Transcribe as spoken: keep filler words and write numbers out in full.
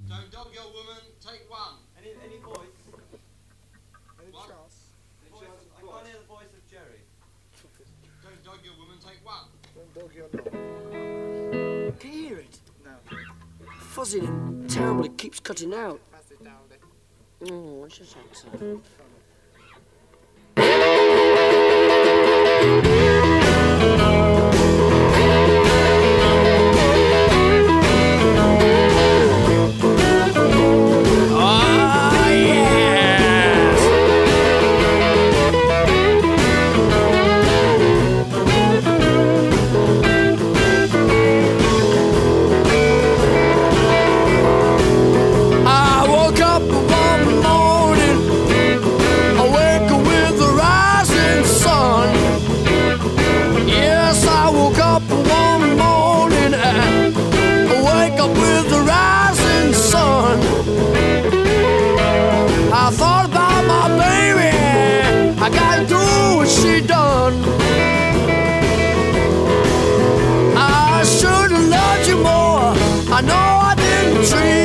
Don't dog your woman, take one. Any, any voice? Any What? chance? The voice of, I can't hear the voice of Jerry. Don't dog your woman, take one. Don't dog your dog. Can you hear it? No. Fuzzing and terrible, it keeps cutting out. Pass it down there. Oh, it's just that time. I know I didn't treat